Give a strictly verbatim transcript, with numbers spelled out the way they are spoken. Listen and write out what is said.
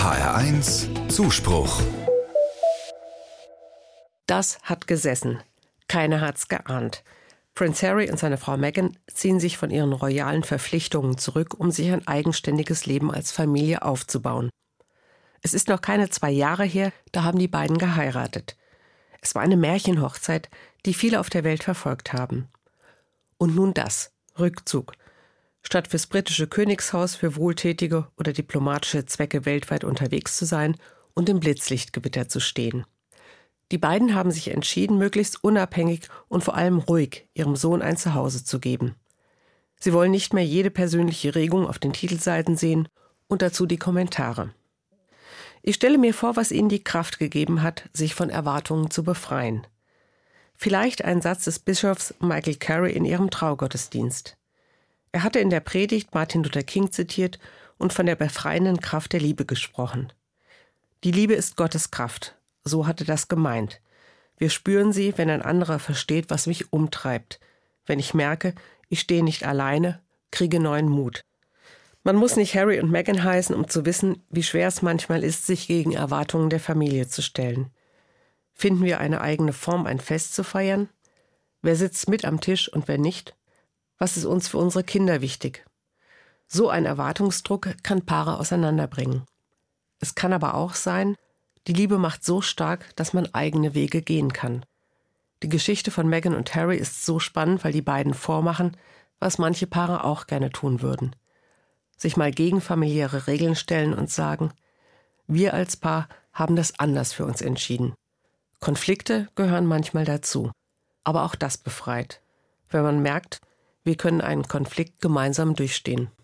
H R eins Zuspruch. Das hat gesessen. Keiner hat's geahnt. Prince Harry und seine Frau Meghan ziehen sich von ihren royalen Verpflichtungen zurück, um sich ein eigenständiges Leben als Familie aufzubauen. Es ist noch keine zwei Jahre her, da haben die beiden geheiratet. Es war eine Märchenhochzeit, die viele auf der Welt verfolgt haben. Und nun das, Rückzug. Statt fürs britische Königshaus für wohltätige oder diplomatische Zwecke weltweit unterwegs zu sein und im Blitzlichtgewitter zu stehen. Die beiden haben sich entschieden, möglichst unabhängig und vor allem ruhig ihrem Sohn ein Zuhause zu geben. Sie wollen nicht mehr jede persönliche Regung auf den Titelseiten sehen und dazu die Kommentare. Ich stelle mir vor, was ihnen die Kraft gegeben hat, sich von Erwartungen zu befreien. Vielleicht ein Satz des Bischofs Michael Carey in ihrem Traugottesdienst. Er hatte in der Predigt Martin Luther King zitiert und von der befreienden Kraft der Liebe gesprochen. Die Liebe ist Gottes Kraft, so hatte das gemeint. Wir spüren sie, wenn ein anderer versteht, was mich umtreibt. Wenn ich merke, ich stehe nicht alleine, kriege neuen Mut. Man muss nicht Harry und Meghan heißen, um zu wissen, wie schwer es manchmal ist, sich gegen Erwartungen der Familie zu stellen. Finden wir eine eigene Form, ein Fest zu feiern? Wer sitzt mit am Tisch und wer nicht? Was ist uns für unsere Kinder wichtig? So ein Erwartungsdruck kann Paare auseinanderbringen. Es kann aber auch sein, die Liebe macht so stark, dass man eigene Wege gehen kann. Die Geschichte von Meghan und Harry ist so spannend, weil die beiden vormachen, was manche Paare auch gerne tun würden. Sich mal gegen familiäre Regeln stellen und sagen, wir als Paar haben das anders für uns entschieden. Konflikte gehören manchmal dazu, aber auch das befreit, wenn man merkt, wir können einen Konflikt gemeinsam durchstehen.